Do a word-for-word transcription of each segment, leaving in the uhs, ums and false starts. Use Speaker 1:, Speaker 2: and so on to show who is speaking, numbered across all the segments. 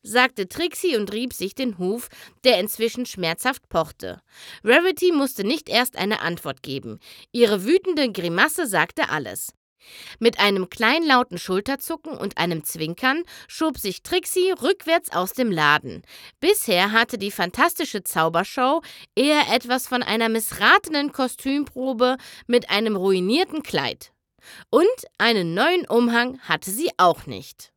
Speaker 1: sagte Trixie und rieb sich den Huf, der inzwischen schmerzhaft pochte. Rarity musste nicht erst eine Antwort geben. Ihre wütende Grimasse sagte alles. Mit einem kleinlauten Schulterzucken und einem Zwinkern schob sich Trixie rückwärts aus dem Laden. Bisher hatte die fantastische Zaubershow eher etwas von einer missratenen Kostümprobe mit einem ruinierten Kleid. Und einen neuen Umhang hatte sie auch nicht.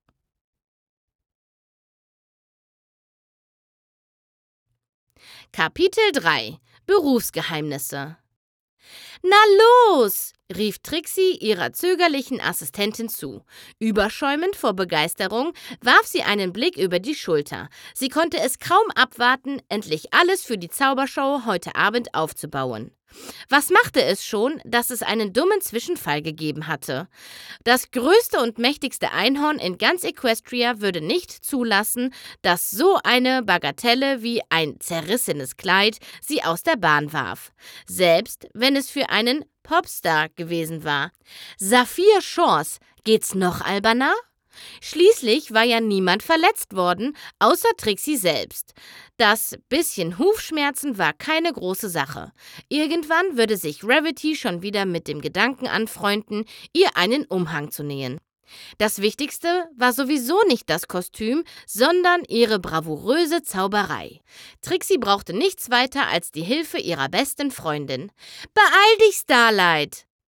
Speaker 1: Kapitel drei: Berufsgeheimnisse. »Na los«, rief Trixie ihrer zögerlichen Assistentin zu. Überschäumend vor Begeisterung warf sie einen Blick über die Schulter. Sie konnte es kaum abwarten, endlich alles für die Zaubershow heute Abend aufzubauen. Was machte es schon, dass es einen dummen Zwischenfall gegeben hatte? Das größte und mächtigste Einhorn in ganz Equestria würde nicht zulassen, dass so eine Bagatelle wie ein zerrissenes Kleid sie aus der Bahn warf. Selbst wenn es für einen Popstar gewesen war. Saphir Chance, geht's noch alberner? Schließlich war ja niemand verletzt worden, außer Trixie selbst. Das bisschen Hufschmerzen war keine große Sache. Irgendwann würde sich Rarity schon wieder mit dem Gedanken anfreunden, ihr einen Umhang zu nähen. Das Wichtigste war sowieso nicht das Kostüm, sondern ihre bravouröse Zauberei. Trixie brauchte nichts weiter als die Hilfe ihrer besten Freundin. »Beeil dich, Starlight«,